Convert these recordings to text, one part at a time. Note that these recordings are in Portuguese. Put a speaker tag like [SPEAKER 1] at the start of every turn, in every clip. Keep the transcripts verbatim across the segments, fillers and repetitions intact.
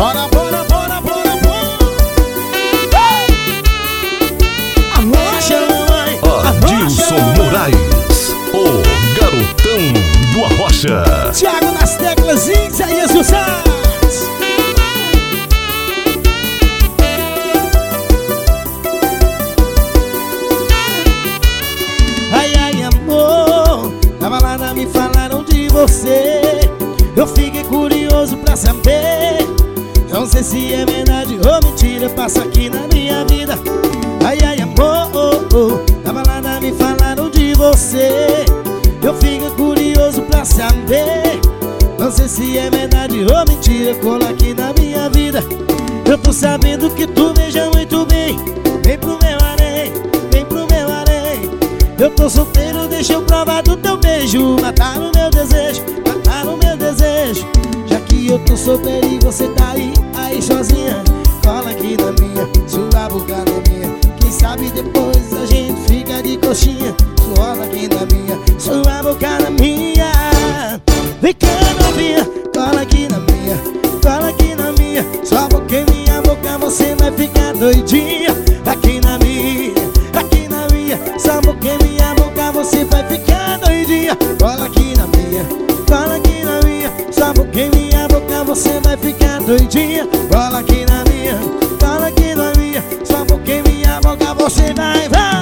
[SPEAKER 1] Bora, bora, bora, bora, bora. Arrocha, mamãe.
[SPEAKER 2] Adilson Moraes, o garotão do Arrocha.
[SPEAKER 1] Thiago nas teclas, Isaías dos Santos. Ai, ai, amor, na balada me falaram de você. Eu fiquei curioso pra saber. Não sei se é verdade ou mentira, passa aqui na minha vida. Ai, ai, amor, oh, oh, na balada me falaram de você. Eu fiquei curioso pra saber. Não sei se é verdade ou mentira, cola aqui na minha vida. Eu tô sabendo que tu beija muito bem. Vem pro meu harém, vem pro meu harém. Eu tô solteiro, deixa eu provar do teu beijo. Matar o meu desejo, matar o meu desejo. Já que eu tô solteiro e você tá aí, aí sozinha, cola aqui na minha, sua boca na minha. Quem sabe depois a gente fica de coxinha. Cola aqui na minha, sua boca na minha. Vem cá novinha, cola aqui na minha, cola aqui na minha. Sua boca em minha boca, você vai ficar doidinha. Aqui na minha, aqui na minha. Sua boca em minha boca, você vai ficar doidinha. Cola aqui na minha, cola aqui na minha. Sua boca em minha boca, você vai ficar doidinha. Cola aqui na minha, cola aqui na minha. Sua boca em minha boca, você vai, vai.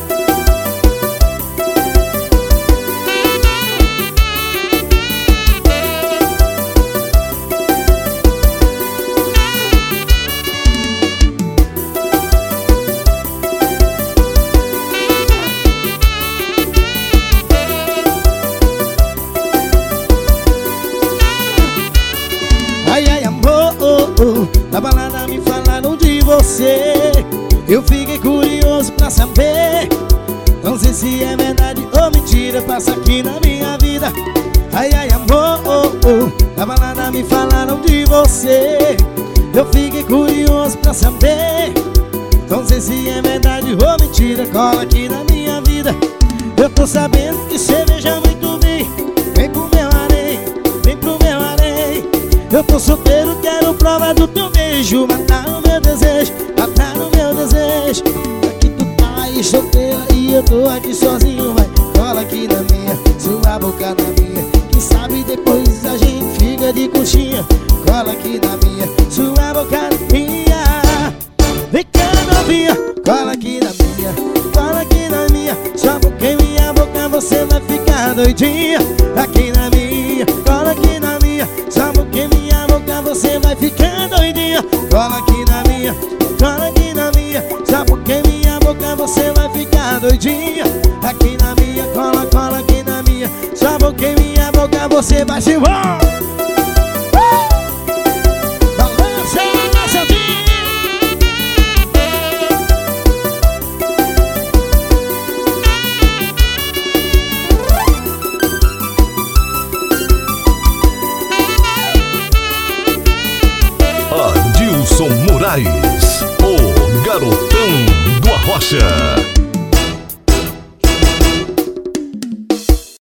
[SPEAKER 1] Ai, ai, amor, oh, oh, na balada me falaram de você. Eu fiquei curioso pra saber. Não sei se é verdade ou mentira, passa aqui na minha vida. Ai, ai, amor, oh, oh, na balada me falaram de você. Eu fiquei curioso pra saber. Não sei se é verdade ou mentira, cola aqui na minha vida. Eu tô sabendo que cê beija muito bem. Vem pro meu harém, vem pro meu harém. Eu tô solteiro, quero prova do teu beijo. Matar o meu desejo, matar o meu desejo. Aqui tu tá aí solteira e eu tô aqui sozinho. Vai, cola aqui na minha, sua boca na minha. Quem sabe depois a gente fica de conchinha. Cola aqui na minha, sua boca na minha. Vem cá novinha, cola aqui na minha, cola aqui na minha. Sua boca em minha boca, você vai ficar doidinha. Aqui na minha, cola aqui na minha. Sua boca em minha boca, você vai ficar doidinha. Cola aqui na minha, cola aqui na minha. Sua boca em minha boca, você vai ficar doidinha. Aqui na minha, cola, cola aqui na minha. Sua boca em minha boca, você vai se voar. Balança a nossa vida.
[SPEAKER 2] Adilson Moraes, o garotão do Arrocha.